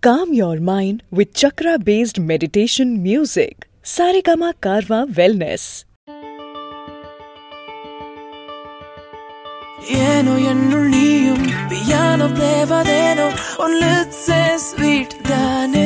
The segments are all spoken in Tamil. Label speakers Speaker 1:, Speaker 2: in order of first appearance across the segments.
Speaker 1: Calm your mind with chakra-based meditation music. Saregama Karwa Wellness.
Speaker 2: ஏனோ என்னுள் நீயும் பியானோ தேவதேனோ உன் லிப்ஸே ஸ்வீட் தானே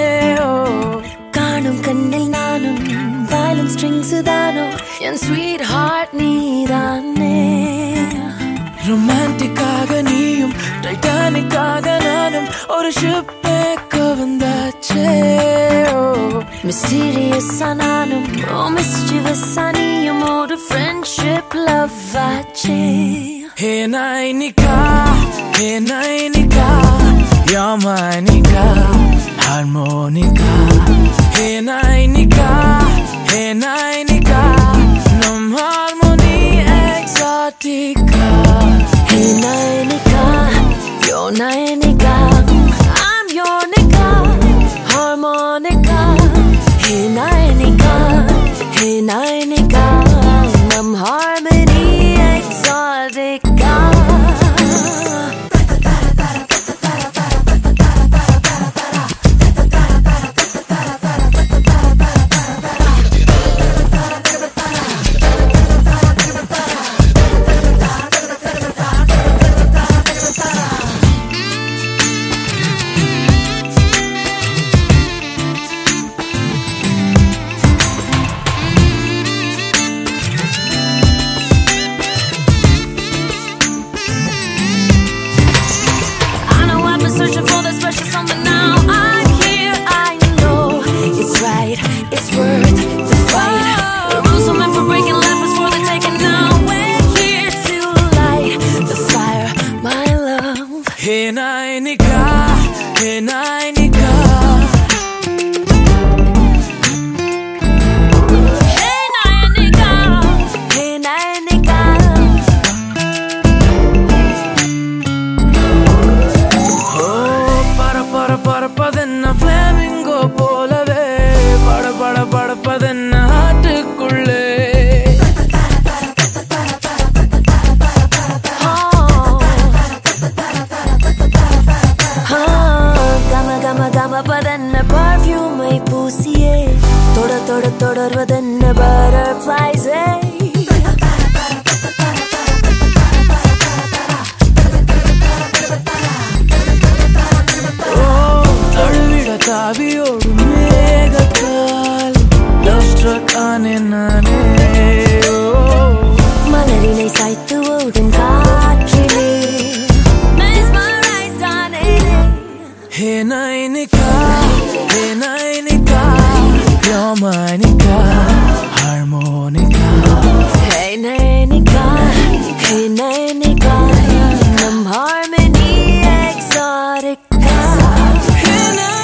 Speaker 3: காணும் கண்ணில் நானும் வயலின் ஸ்ட்ரிங்ஸ் தானோ என் ஸ்வீட் ஹார்ட் நீதானே
Speaker 2: ரொமான்டிக்காக நீயும் டைட்டானிக்காக நானும் ஒரு ஷிப்பே கவர்ந்தாச்சே
Speaker 3: மிஸ்டீரியஸா நானும் மிஸ்chievous-ஆ நீயும் ஒரு ஃப்ரெண்ட்ஷிப் லவ் ஆச்சே
Speaker 2: Hey Nainika, hey Nainika, you're my Nika, harmonica. Hey Nainika, hey Nainika, num harmony exotica.
Speaker 3: Hey Nainika, you're Nainika, I'm your Nika, harmonica. Hey Nainika, hey Nainika, num harmony exotica. Searching for the special something now. I'm here, I know it's right, it's worth the fight. The rules are meant for breaking, life is for the taking now. We're here to light the fire, my love.
Speaker 2: Hey Nainika, hey Nainika.
Speaker 3: Hey Nainika, hey Nainika.
Speaker 2: படப்பதென்ன ஃப்ளேமிங்கோ போலவே படப்பதென்ன ஆட்டுக்குள்ளே
Speaker 3: கமபதென்ன பர்ஃப்யூமை பூசியே தொடர்வதென்ன பட்டர்ஃப்ளைஸே
Speaker 2: தாவியோடு மேகத்தால் லவ் ஸ்ட்ரக் ஆனே நானே
Speaker 3: மலரினை சாய்த்து ஓடும் காற்றிலே mesmerized Aney
Speaker 2: Hey Nainika, hey Nainika, you're my Nika, harmonica.
Speaker 3: Hey Nainika, hey Nainika, num harmony exotica.
Speaker 2: Hey Nainika.